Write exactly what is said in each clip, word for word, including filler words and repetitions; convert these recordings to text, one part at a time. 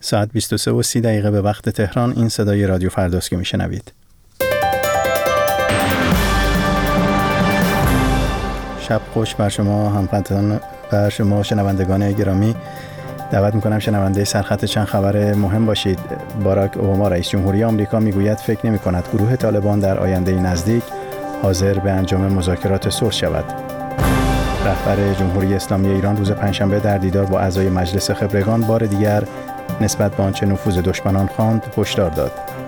ساعت بیست و سه و سی دقیقه به وقت تهران. این صدای رادیو فرداست که میشنوید. شب خوش بر شما هموطنان، بر شما شنوندگان گرامی. دعوت میکنم شنونده سرخط چند خبر مهم باشید. باراک اوباما رئیس جمهوری آمریکا میگوید فکر نمی کند گروه طالبان در آینده نزدیک حاضر به انجام مذاکرات صلح شود. رهبر جمهوری اسلامی ایران روز پنجشنبه در دیدار با اعضای مجلس خبرگان بار دیگر نسبت به آنچه نفوذ دشمنان خواند هشدار داد.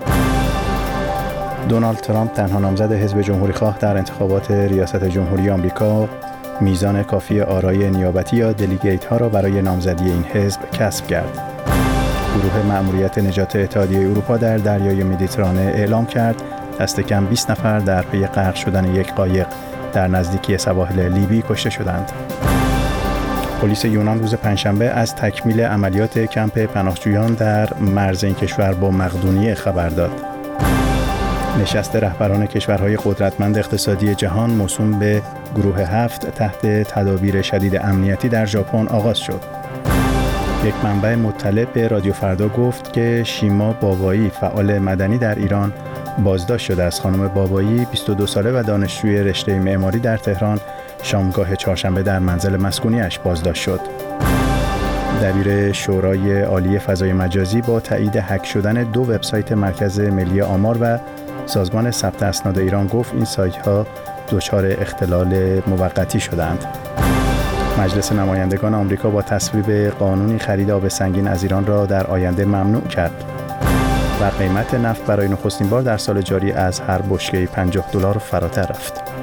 دونالد ترامپ تنها نامزد حزب جمهوری‌خواه در انتخابات ریاست جمهوری آمریکا میزان کافی آرای نیابتی یا دلیگیت ها را برای نامزدی این حزب کسب کرد. گروه مأموریت نجات اتحادیه اروپا در دریای مدیترانه اعلام کرد دست کم بیست نفر در پی غرق شدن یک قایق در نزدیکی سواحل لیبی کشته شدند. پلیس یونان روز پنجشنبه از تکمیل عملیات کمپ پناهجویان در مرز این کشور با مقدونیه خبر داد. نشست رهبران کشورهای قدرتمند اقتصادی جهان موسوم به گروه هفت تحت تدابیر شدید امنیتی در ژاپن آغاز شد. یک منبع مطلع به رادیو فردا گفت که شیما بابایی فعال مدنی در ایران بازداشت شده است. خانم بابایی بیست و دو ساله و دانشجوی رشته معماری در تهران شامگاه چهارشنبه در منزل مسکونی‌اش بازداشت شد. دبیر شورای عالی فضای مجازی با تایید هک شدن دو وبسایت مرکز ملی آمار و سازمان ثبت اسناد ایران گفت این سایت‌ها دچار اختلال موقتی شدند. مجلس نمایندگان آمریکا با تصویب قانونی خرید آب سنگین از ایران را در آینده ممنوع کرد و قیمت نفت برای نخستین بار در سال جاری از هر بشکه پنجاه دلار فراتر رفت.